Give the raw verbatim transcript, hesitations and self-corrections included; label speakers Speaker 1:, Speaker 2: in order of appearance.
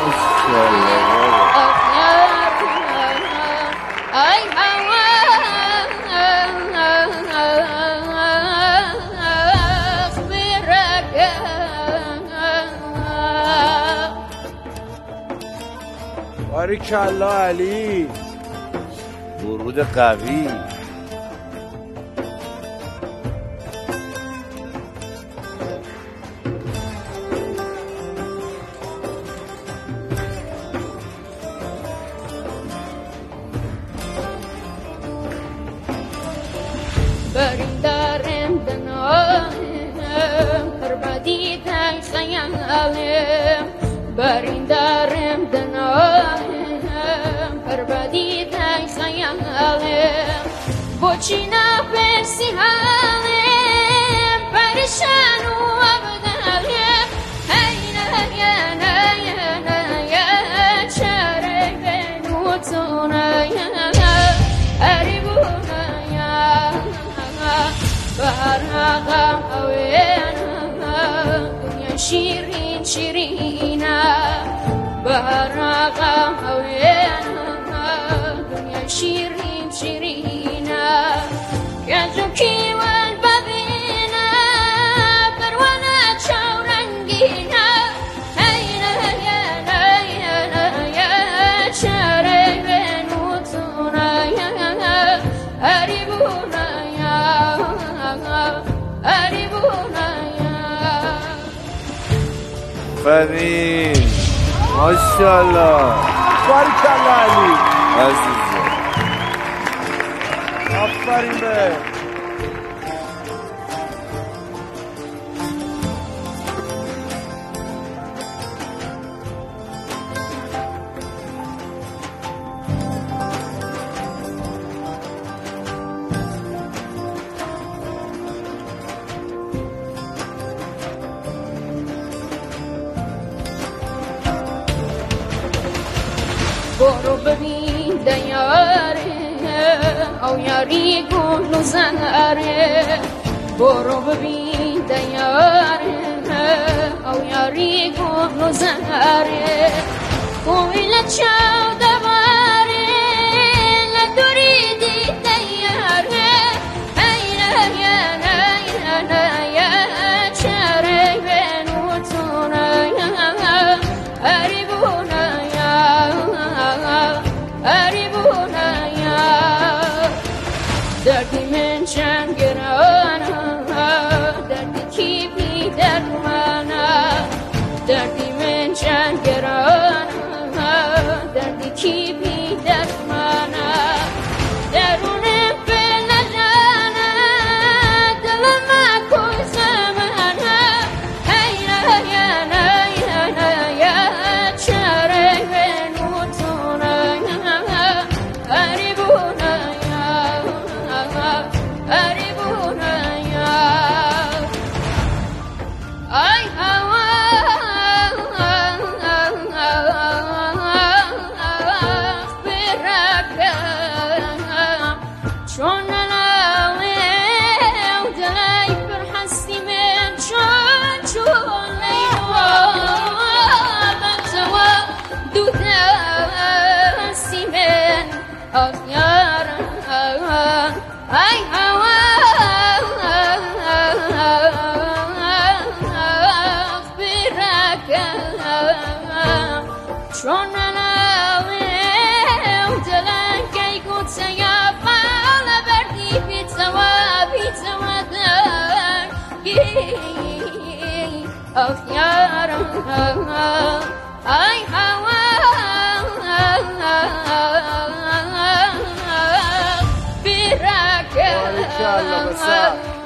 Speaker 1: ای هوا برگرد
Speaker 2: باریکالله علی، ورود قوی.
Speaker 1: برندارم دنالم کربادی تای خیالم برندارم دنالم کربادی تای خیالم بچی نفسی حالم پریشان و ابدالم هینا هینا هینا یا چاره بنوتونه بهرقم اوینا دنیا شیرین شیرینا بهرقم اوینا دنیا شیرین شیرینا کجو کیوان ببینا پروانه چورنگینا هینا هینا هینا یا چاره بنوتونه هریبونا
Speaker 2: فرین ماشاءالله باریکالله علی عزیزه آفرین به
Speaker 1: برو ببین دیاره او یاری گل و زهره برو ببین دیاره او یاری گل و زهره کویل چاو دواره لدوریدی دیاره اینا اینا اینا یا چاره بنوتونه هریبونه دردی من چند گرانه دردی کی بی درد منه دردی من چند گرانه دردی کی بی درد منه درون فعل جانه دلم کل زمانه هینا هینا هینا یا چاره بنوتونه هریبونه ای هوا برگرد چون نلاویم دلای پر هستی من چون چون لیوا بنزوا دو دستی من آخ یارم ای هوا چون نلاویم دلن که گوته یا بالا بردی بیتوا بیتوا درگی آخ یارم ای هوا
Speaker 2: باریکالله بسا